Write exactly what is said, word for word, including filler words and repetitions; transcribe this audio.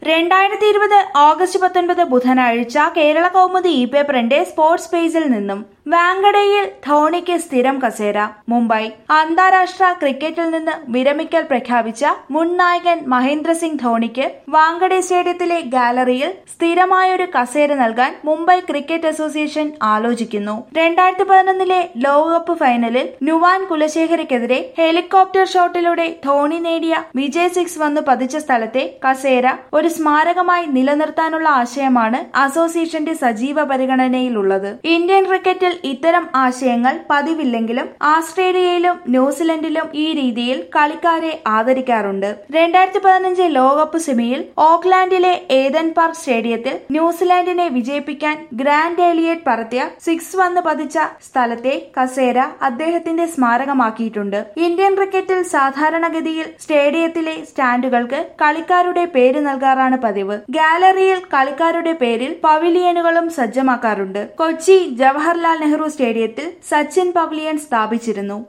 രണ്ടായിരത്തി ഇരുപത് ഓഗസ്റ്റ് പത്തൊൻപത് ബുധനാഴ്ച കേരള കൗമുദി ഇ പേപ്പറിന്റെ സ്പോർട്സ് പേജിൽ നിന്നും വാങ്കഡയിൽ ധോണിക്ക് സ്ഥിരം കസേര. മുംബൈ അന്താരാഷ്ട്ര ക്രിക്കറ്റിൽ നിന്ന് വിരമിക്കൽ പ്രഖ്യാപിച്ച മുൻ നായകൻ മഹേന്ദ്ര സിംഗ് ധോണിക്ക് വാങ്കഡെ സ്റ്റേഡിയത്തിലെ ഗാലറിയിൽ സ്ഥിരമായൊരു കസേര നൽകാൻ മുംബൈ ക്രിക്കറ്റ് അസോസിയേഷൻ ആലോചിക്കുന്നു. രണ്ടായിരത്തി പതിനൊന്നിലെ ലോകകപ്പ് ഫൈനലിൽ നുവാൻ കുലശേഖരയ്ക്കെതിരെ ഹെലികോപ്റ്റർ ഷോട്ടിലൂടെ ധോണി നേടിയ വിജയ് സിക്സ് വന്നു പതിച്ച സ്ഥലത്തെ കസേര ഒരു സ്മാരകമായി നിലനിർത്താനുള്ള ആശയമാണ് അസോസിയേഷന്റെ സജീവ പരിഗണനയിലുള്ളത്. ഇന്ത്യൻ ക്രിക്കറ്റിൽ ഇത്തരം ആശയങ്ങൾ പതിവില്ലെങ്കിലും ആസ്ട്രേലിയയിലും ന്യൂസിലൻഡിലും ഈ രീതിയിൽ കളിക്കാരെ ആദരിക്കാറുണ്ട്. രണ്ടായിരത്തി പതിനഞ്ച് ലോകകപ്പ് സെമിയിൽ ഓക്ലാൻഡിലെ ഏദൻ പാർക്ക് സ്റ്റേഡിയത്തിൽ ന്യൂസിലാൻഡിനെ വിജയിപ്പിക്കാൻ ഗ്രാൻഡ് എലിയറ്റ് പറത്തിയ സിക്സ് വന്ന് പതിച്ച സ്ഥലത്തെ കസേര അദ്ദേഹത്തിന്റെ സ്മാരകമാക്കിയിട്ടുണ്ട്. ഇന്ത്യൻ ക്രിക്കറ്റിൽ സാധാരണഗതിയിൽ സ്റ്റേഡിയത്തിലെ സ്റ്റാൻഡുകൾക്ക് കളിക്കാരുടെ പേര് നൽകാറാണ് പതിവ്. ഗാലറിയിൽ കളിക്കാരുടെ പേരിൽ പവിലിയനുകളും സജ്ജമാക്കാറുണ്ട്. കൊച്ചി ജവഹർലാൽ നെഹ്റു സ്റ്റേഡിയത്തിൽ സച്ചിൻ പവിലിയൻ സ്ഥാപിച്ചിരുന്നു.